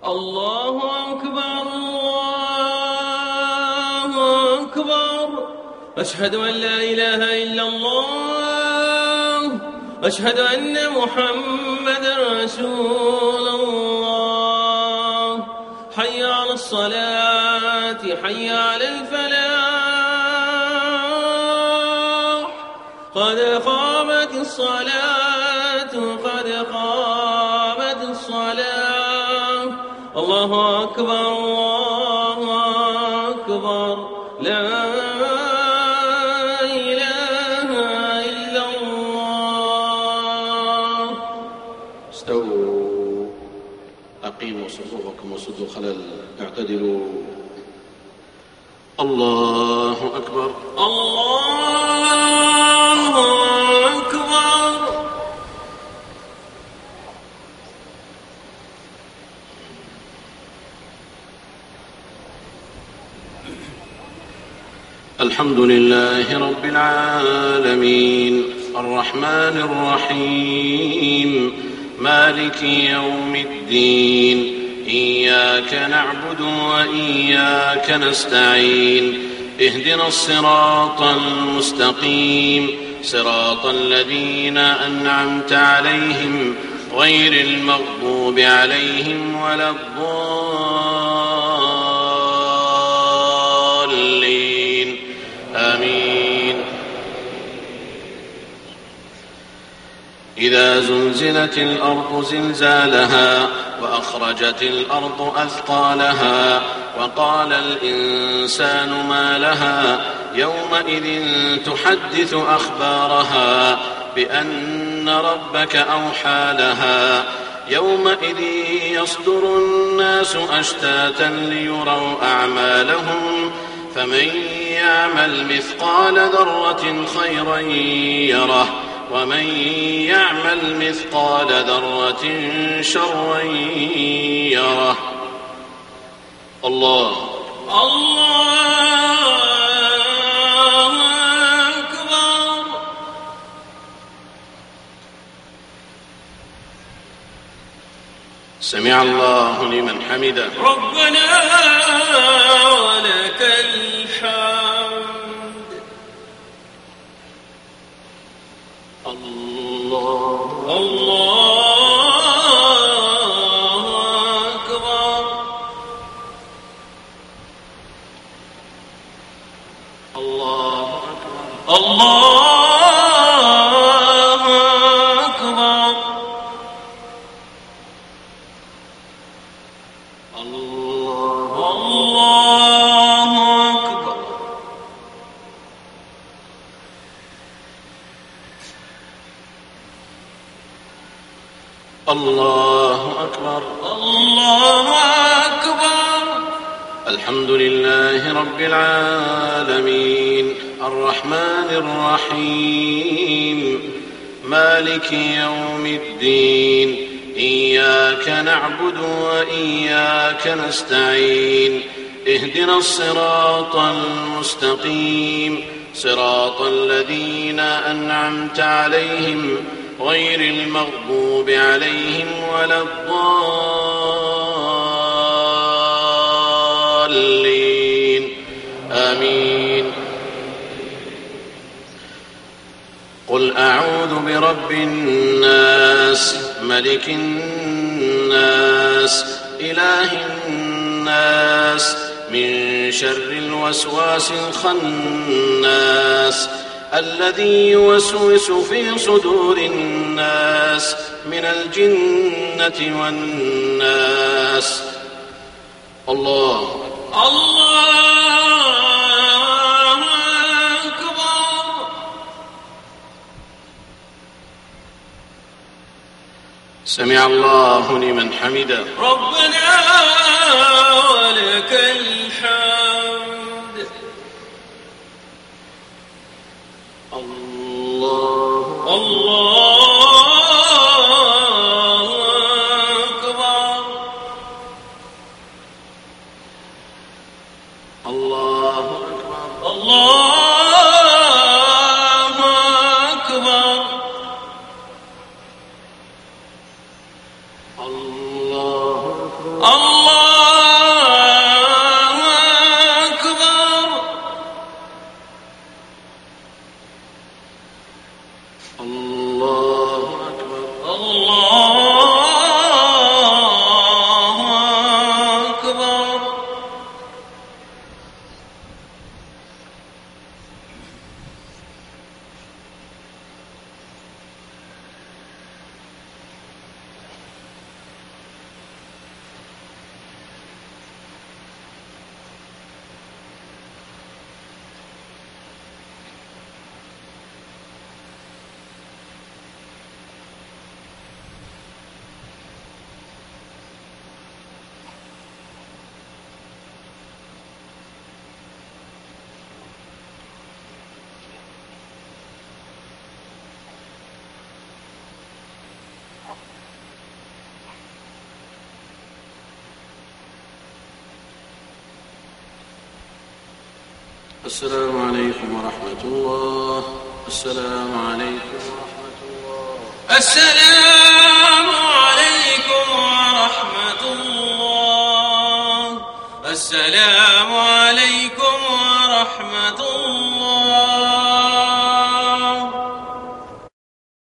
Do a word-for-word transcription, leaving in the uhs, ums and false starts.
الله أكبر الله أكبر. أشهد أن لا إله إلا الله، أشهد أن محمدا رسول الله. حي على الصلاة، حي على الفلاح، قد قامت الصلاة، قد قامت الصلاة. الله أكبر الله أكبر، لا إله إلا الله. استووا، أقيموا صفوفكم وسدوا خلل، اعتدلوا. الله أكبر الله أكبر. الحمد لله رب العالمين، الرحمن الرحيم، مالك يوم الدين. إياك نعبد وإياك نستعين، اهدنا الصراط المستقيم، صراط الذين أنعمت عليهم غير المغضوب عليهم ولا الضالين. آمين. إذا زلزلت الأرض زلزالها وأخرجت الأرض أثقالها وقال الإنسان ما لها يومئذ تحدث أخبارها بأن ربك أوحى لها. يومئذ يصدر الناس أشتاتا ليروا أعمالهم، فمن يعمل مثقال ذرة خيرا يره، ومن يعمل مثقال ذرة شرا يره. الله الله أكبر. سمع الله لمن حمده. ربنا ولك الحمد. الله الله أكبر. الله أكبر. الله أكبر. الله الله أكبر. الله أكبر. الله أكبر. الحمد لله رب العالمين، الرحمن الرحيم، مالك يوم الدين. إياك نعبد وإياك نستعين، اهدنا الصراط المستقيم، صراط الذين أنعمت عليهم غير المغضوب عليهم ولا الضالين. آمين. قل أعوذ برب الناس، ملك الناس، إله الناس، من شر الوسواس الخناس، الذي يوسوس في صدور الناس من الجنة والناس. الله الله أكبر. سمع الله لمن حمده. ربنا ولك الحمد. الله الله أكبر. الله أكبر. الله أكبر. الله أكبر. الله أكبر الله أكبر الله أكبر السلام عليكم ورحمة الله. السلام عليكم ورحمة الله. السلام